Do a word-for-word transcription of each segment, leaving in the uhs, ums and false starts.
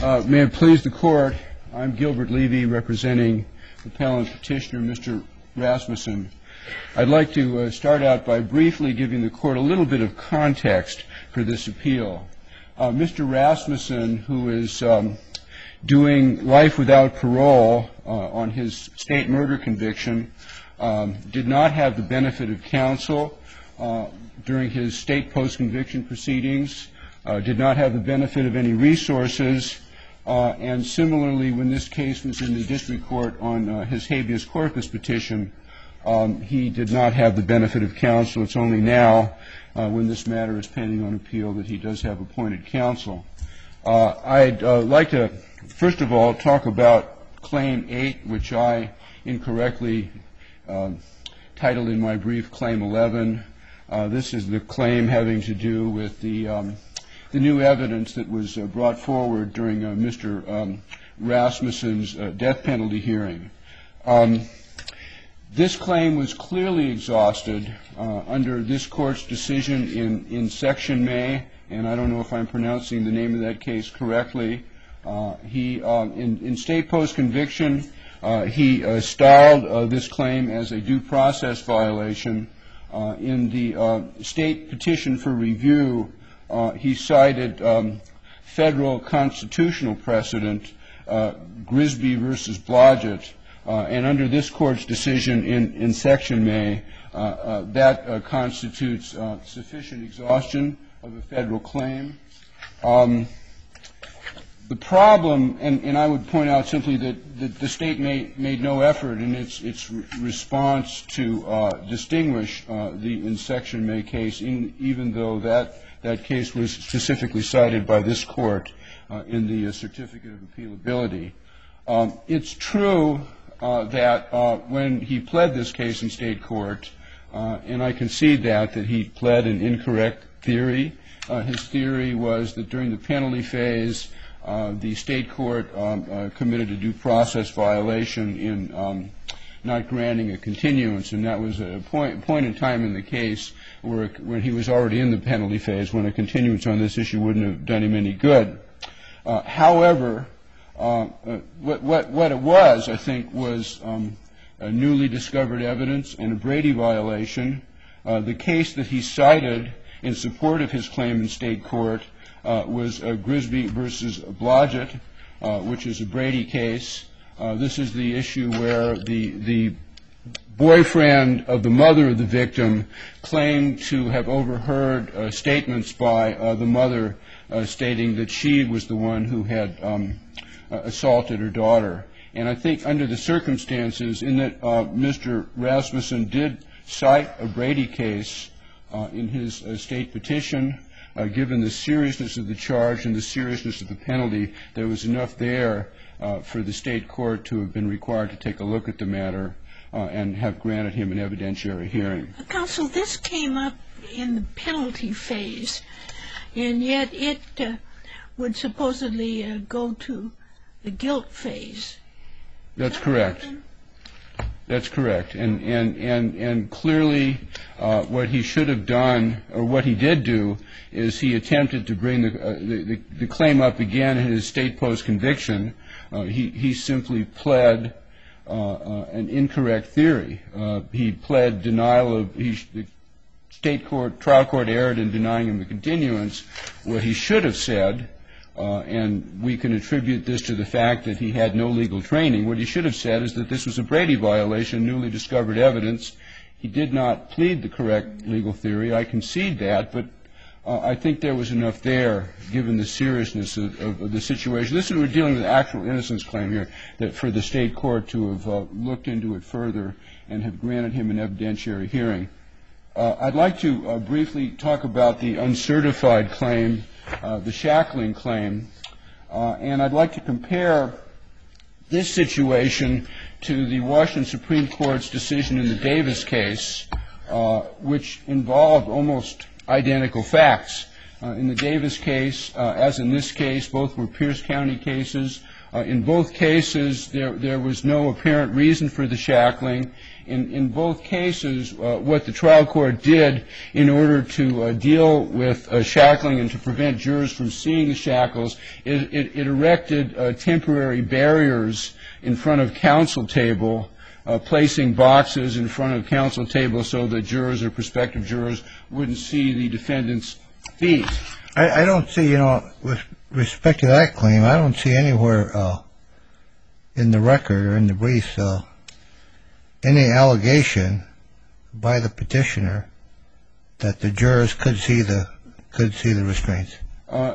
Uh, may it please the Court, I'm Gilbert Levy, representing the appellant petitioner, Mister Rasmussen. I'd like to uh, start out by briefly giving the Court a little bit of context for this appeal. Uh, Mister Rasmussen, who is um, doing life without parole uh, on his state murder conviction, um, did not have the benefit of counsel uh, during his state post-conviction proceedings, uh, did not have the benefit of any resources, uh, and similarly, when this case was in the district court on uh, his habeas corpus petition, um, he did not have the benefit of counsel. It's only now, uh, when this matter is pending on appeal, that he does have appointed counsel. Uh, I'd uh, like to, first of all, talk about Claim eight, which I incorrectly uh, titled in my brief Claim eleven. Uh, this is the claim having to do with the um, the new evidence that was uh, brought forward during uh, Mister Um, Rasmussen's uh, death penalty hearing. Um, this claim was clearly exhausted uh, under this Court's decision in, in Section May, and I don't know if I'm pronouncing the name of that case correctly. Uh, he, uh, in, in state post-conviction, uh, he uh, styled uh, this claim as a due process violation. Uh, in the uh, state petition for review, uh, he cited um, federal constitutional precedent, uh, Grisby versus Blodgett, uh, and under this Court's decision in, in Section May, uh, uh, that uh, constitutes uh, sufficient exhaustion of a federal claim. Um, The problem, and, and I would point out simply that, that the state made, made no effort in its, its response to uh, distinguish uh, the in Section May case, in, even though that, that case was specifically cited by this Court uh, in the uh, Certificate of Appealability. Um, it's true uh, that uh, when he pled this case in state court, uh, and I concede that, that he pled an incorrect theory. Uh, his theory was that during the penalty phase, Uh, the state court um, uh, committed a due process violation in um, not granting a continuance, and that was a point, point in time in the case where, when he was already in the penalty phase, when a continuance on this issue wouldn't have done him any good. Uh, however, uh, uh, what, what, what it was, I think, was um, a newly discovered evidence and a Brady violation. Uh, the case that he cited in support of his claim in state court Uh, was uh, Grisby versus Blodgett, uh, which is a Brady case. Uh, this is the issue where the the boyfriend of the mother of the victim claimed to have overheard uh, statements by uh, the mother uh, stating that she was the one who had um, uh, assaulted her daughter. And I think under the circumstances, in that uh, Mister Rasmussen did cite a Brady case uh, in his uh, state petition, Uh, given the seriousness of the charge and the seriousness of the penalty, there was enough there uh, for the state court to have been required to take a look at the matter uh, and have granted him an evidentiary hearing. Counsel, this came up in the penalty phase, and yet it uh, would supposedly uh, go to the guilt phase. That's correct. That's correct. And, and, and, and clearly uh, what he should have done, or what he did do, is he attempted to bring the, uh, the, the, the claim up again in his state post-conviction. Uh, he, he simply pled uh, uh, an incorrect theory. Uh, he pled denial of, he, the state court, trial court erred in denying him a continuance. What he should have said, Uh, and we can attribute this to the fact that he had no legal training. What he should have said is that this was a Brady violation, newly discovered evidence. He did not plead the correct legal theory. I concede that, but uh, I think there was enough there, given the seriousness of, of, of the situation. This is, we're dealing with an actual innocence claim here, that for the state court to have uh, looked into it further and have granted him an evidentiary hearing. Uh, I'd like to uh, briefly talk about the uncertified claim, uh, the shackling claim, uh, and I'd like to compare this situation to the Washington Supreme Court's decision in the Davis case, uh, which involved almost identical facts. Uh, in the Davis case, uh, as in this case, both were Pierce County cases. Uh, in both cases, there, there was no apparent reason for the shackling. In, in both cases, uh, what the trial court did in order to uh, deal with uh, shackling and to prevent jurors from seeing the shackles, it, it, it erected uh, temporary barriers in front of counsel table, uh, placing boxes in front of counsel table so that jurors or prospective jurors wouldn't see the defendant's feet. I, I don't see, you know, with respect to that claim, I don't see anywhere uh, in the record or in the briefs uh, any allegation by the petitioner that the jurors could see the could see the restraints. Uh, uh,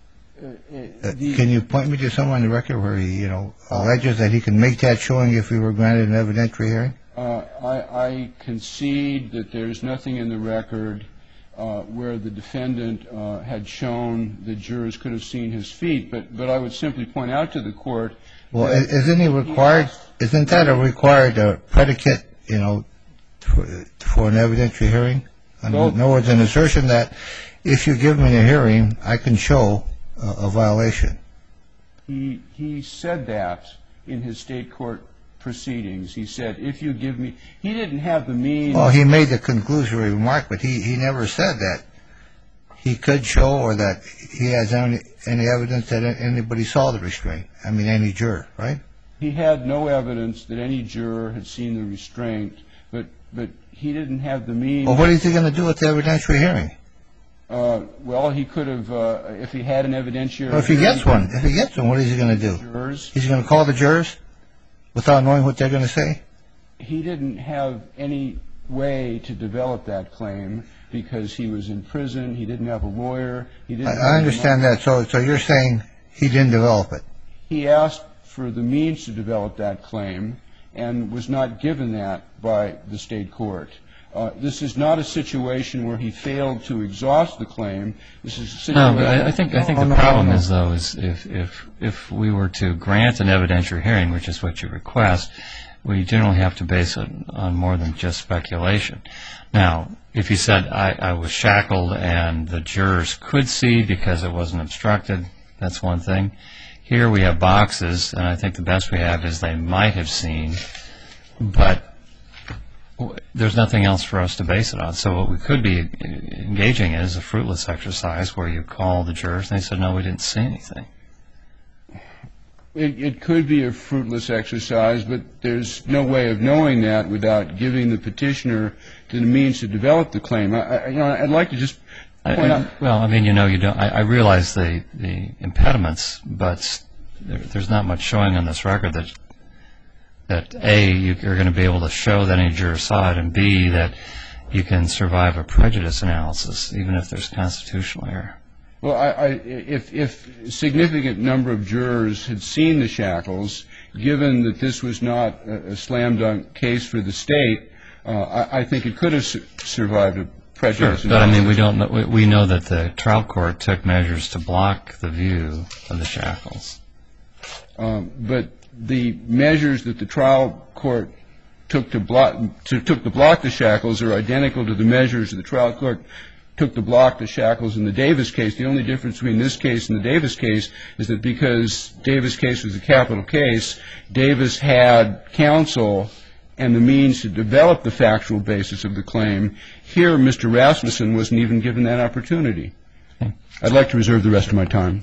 the, can you point me to somewhere in the record where he, you know, alleges that he can make that showing if he were granted an evidentiary hearing? Uh, I, I concede that there's nothing in the record uh, where the defendant uh, had shown that jurors could have seen his feet, but but I would simply point out to the court. Well, isn't he required? Isn't that a required uh, predicate, you know, for, for an evidentiary hearing? In other words, an assertion that if you give me a hearing, I can show uh, a violation. He he said that in his state court proceedings. He said, if you give me, he didn't have the means. Well, he made the conclusory remark, but he, he never said that he could show or that he has any, any evidence that anybody saw the restraint. I mean, any juror, right? He had no evidence that any juror had seen the restraint, but but he didn't have the means. Well, what is he going to do at the evidentiary hearing? Uh, well, he could have, uh, if he had an evidentiary. Well, if he gets one, if he gets one, what is he going to do? Jurors. He's going to call the jurors without knowing what they're going to say? He didn't have any way to develop that claim because he was in prison. He didn't have a lawyer. He didn't. I, I understand that. So, so you're saying he didn't develop it? He asked for the means to develop that claim and was not given that by the state court. Uh, this is not a situation where he failed to exhaust the claim. This is a situation. No, but I, I think I think the problem is though is if if if we were to grant an evidentiary hearing, which is what you request, we generally have to base it on more than just speculation. Now, if he said I, I was shackled and the jurors could see because it wasn't obstructed, that's one thing. Here we have boxes, and I think the best we have is they might have seen, but there's nothing else for us to base it on. So what we could be engaging in is a fruitless exercise where you call the jurors and they said, no, we didn't see anything. It, it could be a fruitless exercise, but there's no way of knowing that without giving the petitioner the means to develop the claim. I, I, you know, I'd like to just point I, out. Well, I mean, you know, you don't. I, I realize the the impediments, but there, there's not much showing on this record that that A, you're going to be able to show that any juror saw it, and B, that you can survive a prejudice analysis, even if there's constitutional error. Well, I, I, if, if a significant number of jurors had seen the shackles, given that this was not a, a slam-dunk case for the state, uh, I, I think it could have su survived a prejudice. Sure, but I mean, we don't know, we, we know that the trial court took measures to block the view of the shackles. Um, but the measures that the trial court took to block to, took to block the shackles are identical to the measures that the trial court took to block the shackles in the Davis case. The only difference between this case and the Davis case is that because Davis case was a capital case, Davis had counsel and the means to develop the factual basis of the claim. Here, Mister Rasmussen wasn't even given that opportunity. Okay. I'd like to reserve the rest of my time.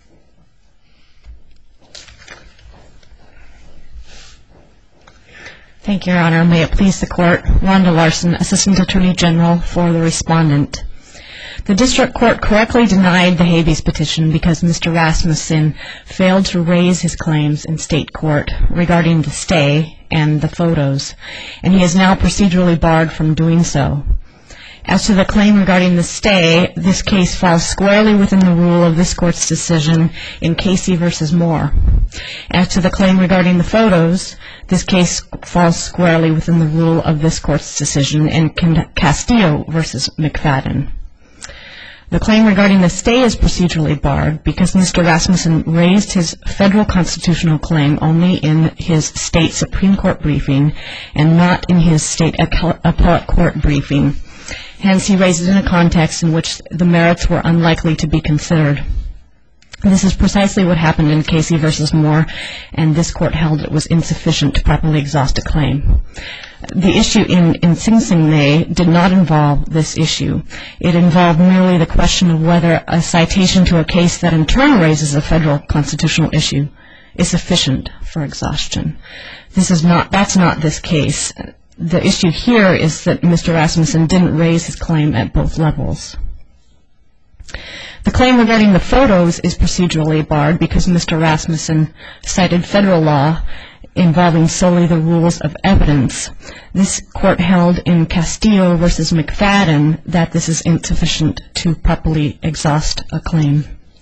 Thank you, Your Honor. May it please the Court. Rhonda Larson, Assistant Attorney General for the Respondent. The District Court correctly denied the habeas petition because Mister Rasmussen failed to raise his claims in state court regarding the stay and the photos, and he is now procedurally barred from doing so. As to the claim regarding the stay, this case falls squarely within the rule of this Court's decision in Casey v. Moore. As to the claim regarding the photos, this case falls squarely within the rule of this Court's decision in Castillo v. McFadden. The claim regarding the stay is procedurally barred because Mister Rasmussen raised his federal constitutional claim only in his state Supreme Court briefing and not in his state appellate court briefing. Hence, he raised it in a context in which the merits were unlikely to be considered. This is precisely what happened in Casey v. Moore, and this court held it was insufficient to properly exhaust a claim. The issue in, in Sing Sing May did not involve this issue. It involved merely the question of whether a citation to a case that in turn raises a federal constitutional issue is sufficient for exhaustion. This is not, that's not this case. The issue here is that Mister Rasmussen didn't raise his claim at both levels. The claim regarding the photos is procedurally barred because Mister Rasmussen cited federal law involving solely the rules of evidence. This court held in Castillo v. McFadden that this is insufficient to properly exhaust a claim.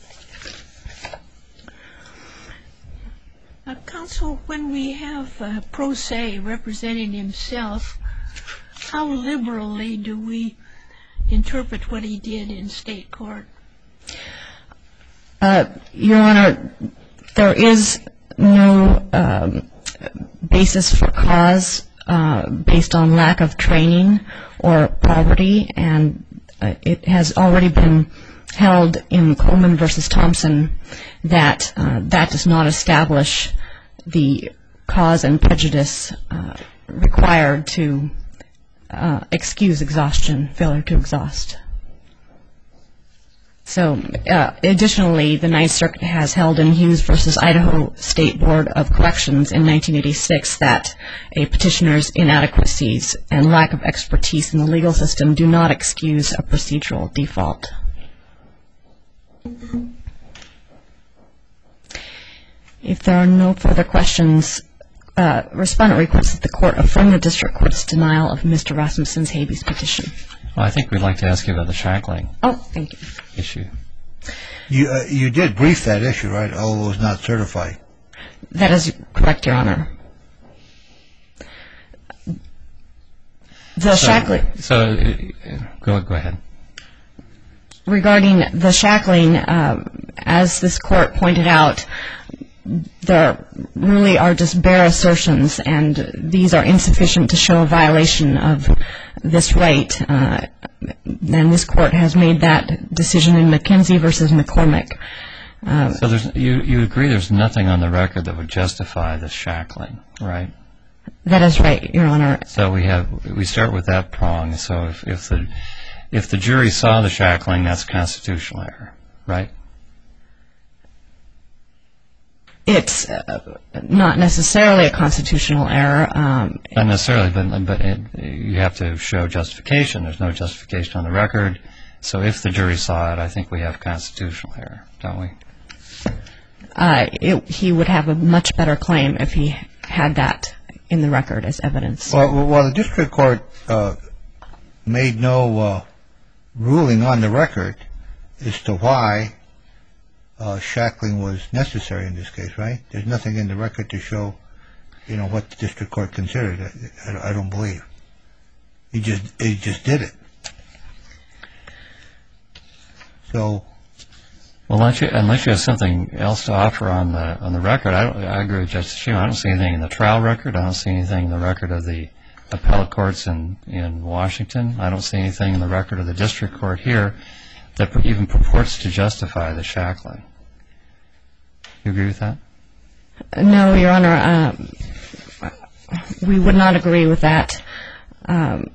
Uh, counsel, when we have uh, pro se representing himself, how liberally do we interpret what he did in state court? Uh, Your Honor, there is no um, basis for cause uh, based on lack of training or poverty, and uh, it has already been held in Coleman v. Thompson that uh, that does not establish the cause and prejudice uh, required to uh, excuse exhaustion, failure to exhaust. So, uh, additionally, the Ninth Circuit has held in Hughes v. Idaho State Board of Corrections in nineteen eighty-six that a petitioner's inadequacies and lack of expertise in the legal system do not excuse a procedural default. If there are no further questions, uh, respondent requests that the court affirm the district court's denial of Mister Rasmussen's habeas petition. Well, I think we'd like to ask you about the shackling Oh, thank you. issue. You uh, you did brief that issue, right? Although it was not certified. That is correct, Your Honor. The so, shackling. So, uh, go go ahead. Regarding the shackling, um, as this court pointed out, there really are just bare assertions, and these are insufficient to show a violation of this right. Uh, and this court has made that decision in McKenzie v. McCormick. Uh, so there's, you, you agree there's nothing on the record that would justify the shackling, right? That is right, Your Honor. So we have we start with that prong. So if, if the if the jury saw the shackling, that's constitutional error, right? It's uh, not necessarily a constitutional error. Um, Not necessarily, but, but it, you have to show justification. There's no justification on the record. So if the jury saw it, I think we have constitutional error, don't we? uh, it, he would have a much better claim if he had that in the record as evidence. Well, well the district court uh, made no uh, ruling on the record as to why Uh, shackling was necessary in this case, right? There's nothing in the record to show, you know, what the district court considered. I, I don't believe. He just he just did it. So, well, unless you, unless you have something else to offer on the on the record, I, don't, I agree with Justice Schumer. I don't see anything in the trial record. I don't see anything in the record of the appellate courts in in Washington. I don't see anything in the record of the district court here that even purports to justify the shackling. You agree with that? No, Your Honor. Um, we would not agree with that. Um,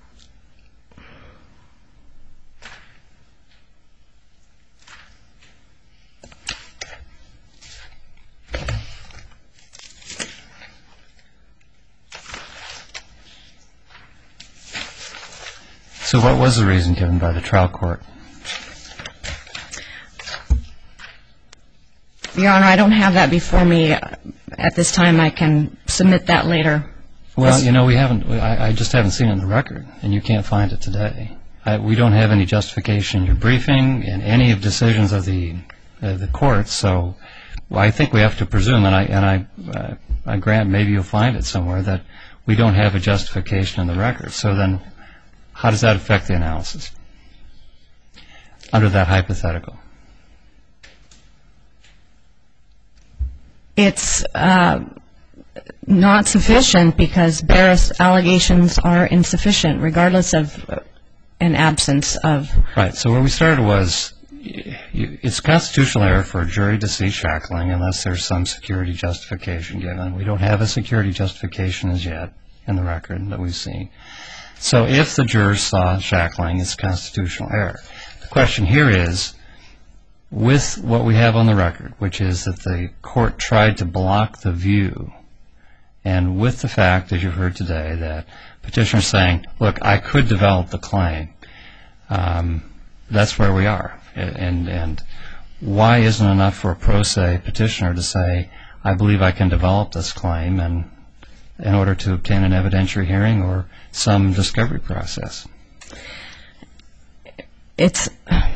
So what was the reason given by the trial court? Your Honor, I don't have that before me at this time. I can submit that later. Well, you know, we haven't. I, I just haven't seen it in the record, and you can't find it today. I, we don't have any justification in your briefing in any of decisions of the uh, the courts. So, well, I think we have to presume, and I and I uh, I grant maybe you'll find it somewhere that we don't have a justification in the record. So then, how does that affect the analysis under that hypothetical? It's uh, not sufficient because Barrett's allegations are insufficient, regardless of an absence of. Right. So where we started was, you, it's constitutional error for a jury to see shackling unless there's some security justification given. We don't have a security justification as yet in the record that we've seen. So if the jurors saw shackling, it's constitutional error. The question here is, with what we have on the record, which is that the court tried to block the view, and with the fact, as you've heard today, that petitioner's saying, look, I could develop the claim, um, that's where we are. And, and why isn't it enough for a pro se petitioner to say, I believe I can develop this claim, and in order to obtain an evidentiary hearing or some discovery process? It's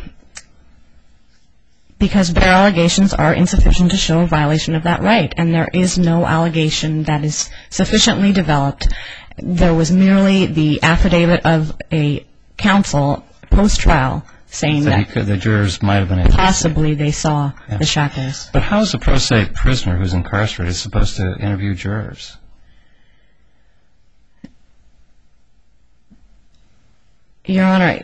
because bare allegations are insufficient to show a violation of that right, and there is no allegation that is sufficiently developed. There was merely the affidavit of a counsel post-trial saying so that could, the jurors might have been able possibly they saw yeah. the shackles. But how is a pro se prisoner who's incarcerated supposed to interview jurors? Your Honor,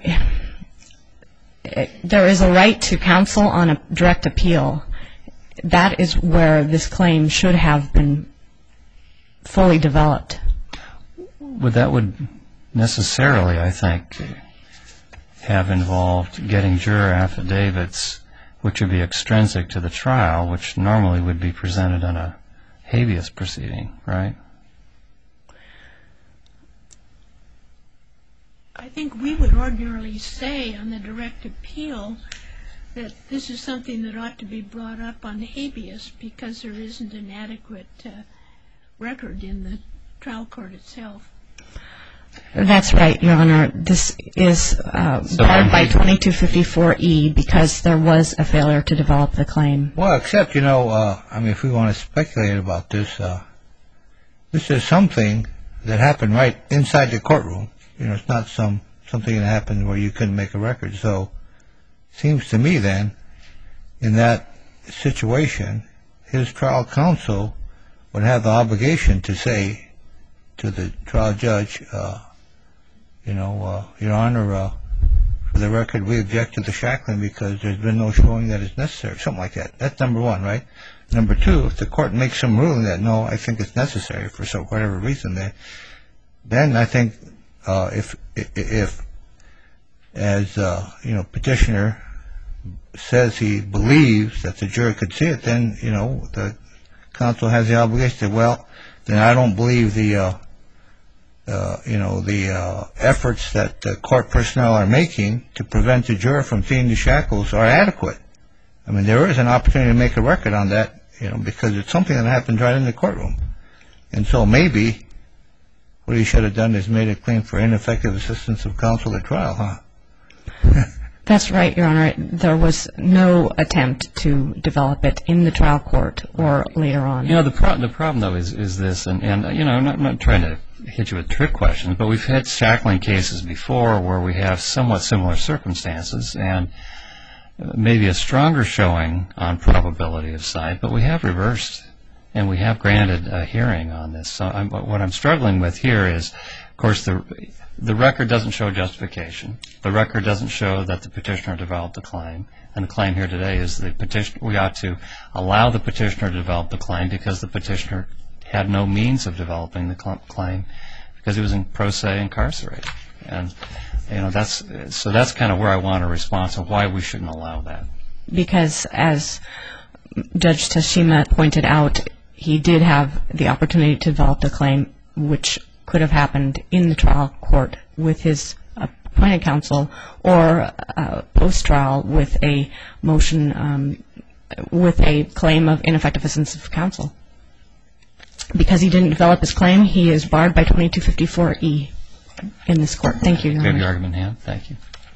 there is a right to counsel on a direct appeal. That is where this claim should have been fully developed. Well, that would necessarily, I think, have involved getting juror affidavits, which would be extrinsic to the trial, which normally would be presented on a habeas proceeding, right? I think we would ordinarily say on the direct appeal that this is something that ought to be brought up on habeas because there isn't an adequate uh, record in the trial court itself. That's right, Your Honor. This is uh, So barred by I'm- twenty-two fifty-four E because there was a failure to develop the claim. Well, except, you know, uh, I mean, if we want to speculate about this, uh, this is something that happened right inside the courtroom. You know, it's not some something that happened where you couldn't make a record. So it seems to me then, in that situation, his trial counsel would have the obligation to say to the trial judge, uh, you know, uh, Your Honor, uh, for the record, we object to the shackling because there's been no showing that it's necessary, something like that. That's number one, right? Number two, if the court makes some ruling that, no, I think it's necessary for some whatever reason, then, then I think uh, if, if, as, uh, you know, petitioner says he believes that the juror could see it, then, you know, the counsel has the obligation to, well, then I don't believe the, uh, uh, you know, the uh, efforts that the court personnel are making to prevent the juror from seeing the shackles are adequate. I mean, there is an opportunity to make a record on that, you know, because it's something that happened right in the courtroom. And so maybe what he should have done is made a claim for ineffective assistance of counsel at trial, huh? That's right, Your Honor. There was no attempt to develop it in the trial court or later on. You know, the, pro- the problem, though, is, is this, and, and you know, I'm not, I'm not trying to hit you with trick questions, but we've had shackling cases before where we have somewhat similar circumstances and maybe a stronger showing on probability of sight, but we have reversed and we have granted a hearing on this. So I'm, what I'm struggling with here is, of course, the the record doesn't show justification. The record doesn't show that the petitioner developed the claim. And the claim here today is the petition. We ought to allow the petitioner to develop the claim because the petitioner had no means of developing the cl- claim because he was in pro se incarcerated. And you know that's so that's kind of where I want a response of why we shouldn't allow that. Because as Judge Tashima pointed out, he did have the opportunity to develop the claim, which could have happened in the trial court with his appointed counsel or uh, post-trial with a motion, um, with a claim of ineffective assistance of counsel. Because he didn't develop his claim, he is barred by twenty-two fifty-four E in this court. Thank you, Your We have Honor. your argument in hand. Thank you.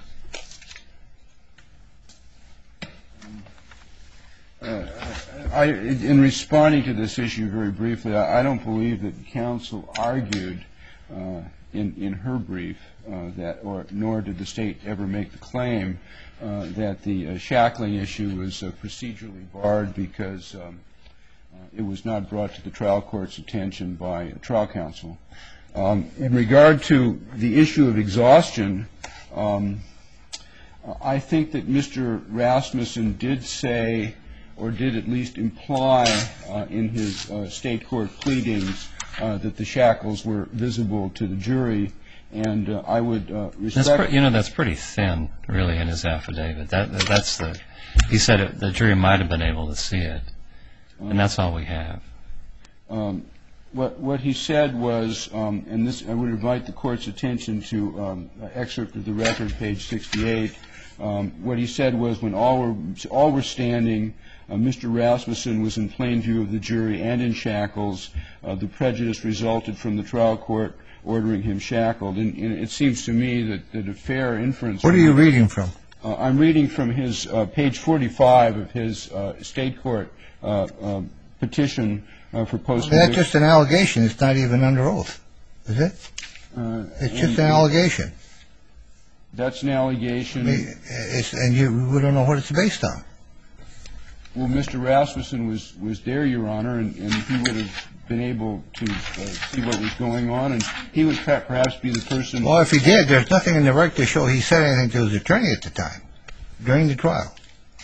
Uh, I, in responding to this issue very briefly, I, I don't believe that counsel argued uh, in, in her brief uh, that, or nor did the state ever make the claim uh, that the uh, shackling issue was uh, procedurally barred because um, uh, it was not brought to the trial court's attention by trial counsel. Um, in regard to the issue of exhaustion, um, I think that Mister Rasmussen did say, or did at least imply uh, in his uh, state court pleadings uh, that the shackles were visible to the jury, and uh, I would uh, respect... That's pre- you know, that's pretty thin, really, in his affidavit. That That's the... He said it, the jury might have been able to see it, and that's all we have. Um, what, what he said was, um, and this I would invite the Court's attention to um, an excerpt of the record, page sixty-eight. Um, what he said was, when all were, all were standing, uh, Mister Rasmussen was in plain view of the jury and in shackles. Uh, the prejudice resulted from the trial court ordering him shackled. And, and it seems to me that, that a fair inference... What are you reading from? Uh, I'm reading from his uh, page forty-five of his uh, state court uh, uh, petition uh, for post-conviction. That's just an allegation. It's not even under oath, is it? Uh, It's just an allegation. That's an allegation. I mean, it's, and you, we don't know what it's based on. Well, Mister Rasmussen was, was there, Your Honor, and, and he would have been able to uh, see what was going on, and he would perhaps be the person... Well, if he did, there's nothing in the record to show he said anything to his attorney at the time, during the trial.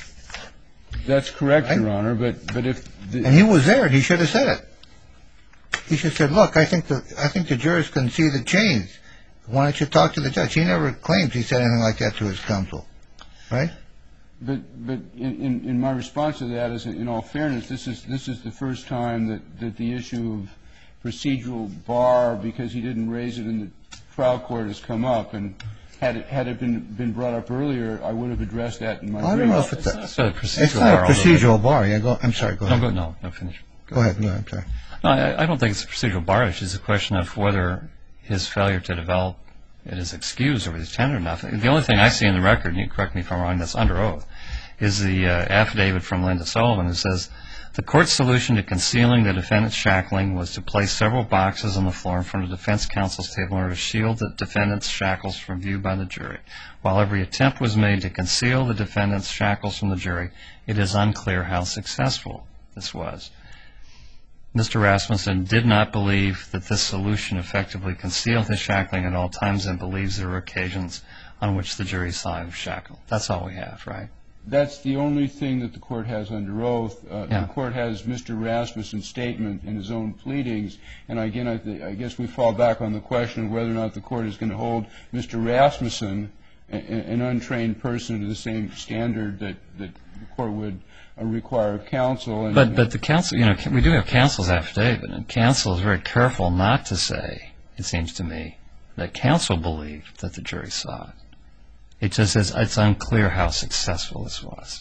That's correct, Right? Your Honor, but, but if... The, And he was there, and he should have said it. He should have said, look, I think the, I think the jurors can see the change. Why don't you talk to the judge? He never claims he said anything like that to his counsel, right? But but in, in, in my response to that is, in all fairness, this is this is the first time that, that the issue of procedural bar, because he didn't raise it in the trial court, has come up. And had it had it been been brought up earlier, I would have addressed that in my I don't brief. know if it's, It's a, not a procedural it's not bar, a although- procedural bar. Yeah, go. I'm sorry. Go No, ahead. go, no, no, finish. Go ahead. No, I'm sorry. No, I, I don't think it's a procedural bar issue. It's a question of whether his failure to develop it is excused or is tender enough. The only thing I see in the record, and you correct me if I'm wrong, that's under oath, is the uh, affidavit from Linda Sullivan that says, the court's solution to concealing the defendant's shackling was to place several boxes on the floor in front of defense counsel's table in order to shield the defendant's shackles from view by the jury. While every attempt was made to conceal the defendant's shackles from the jury, it is unclear how successful this was. Mister Rasmussen did not believe that this solution effectively concealed his shackling at all times and believes there were occasions on which the jury saw him shackled. That's all we have, right? That's the only thing that the court has under oath. Uh, Yeah. The court has Mister Rasmussen's statement in his own pleadings, and again, I, th- I guess we fall back on the question of whether or not the court is going to hold Mister Rasmussen, a- a- an untrained person, to the same standard that, that the court would uh, require of counsel. And, But but the counsel, you know, we do have counsel's affidavit, and counsel is very careful not to say, it seems to me, that counsel believed that the jury saw it. It just says it's unclear how successful this was.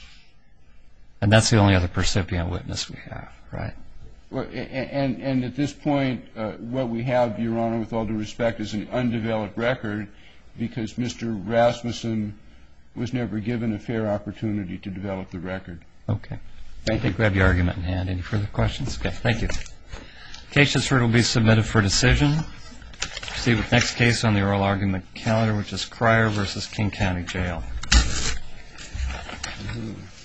And that's the only other percipient witness we have, right? Well, a- and, and at this point, uh, what we have, Your Honor, with all due respect, is an undeveloped record because Mister Rasmussen was never given a fair opportunity to develop the record. Okay. Thank I think you. we have your argument in hand. Any further questions? Okay, thank you. Case just heard will be submitted for decision. Proceed with next case on the oral argument calendar, which is Cryer versus King County Jail. Mhm.